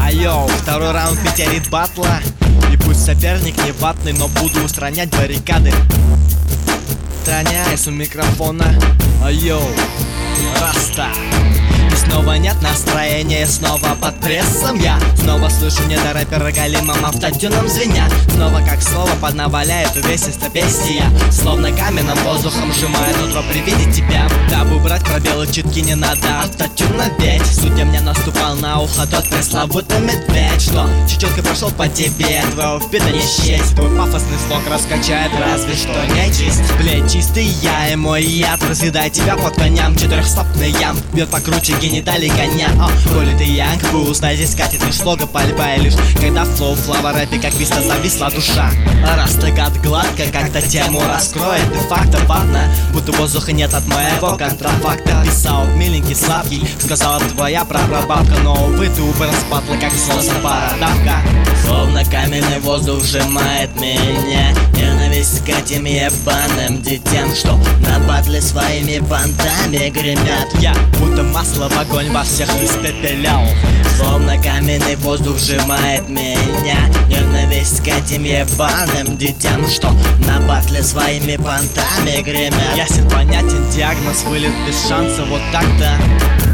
Айоу, второй раунд метеорит батла. И пусть соперник не ватный, но буду устранять баррикады. Устраняюсь у микрофона. Айоу, Раста. И снова нет настроения, снова под прессом я. Снова слышу недорэпера галимом автотюном звеня. Снова как слово поднаваляет увесисто бестия. Словно каменным воздухом сжимает утро при виде тебя. Дабы брать пробелы читки не надо автотюн надеть. Судья мне наступал на ухо тот пресловутый медведь, что чечеткой прошел по тебе, твоего впида не счесть. Твой пафосный слог раскачает разве что нечисть. Блин, чистый я и мой яд разъедает тебя под коням. Четырехстопный ям бьет покруче гениталий коня. Коли ты янг, вы узнаете, скатит лишь слога пальба. И лишь когда флоу, флава, рэпе как виста зависла душа. Растыкат гладко, как-то тему раскроет. Де-факто ватно, будто воздуха нет от моего контрафакта. Писал миленький сладкий, сказала твоя прапрабабка. Но увы, ты упер спатла, как солнце бородавка. Словно каменный воздух сжимает меня. Ненависть к этим ебаным детям, что на батле своими понтами гремят. Я будто масло в огонь во всех испепелял. Словно каменный воздух сжимает меня. Ненависть к этим ебаным детям, что на батле своими понтами гремят. Ясен, понятен диагноз, вылет без шанса, вот так-то.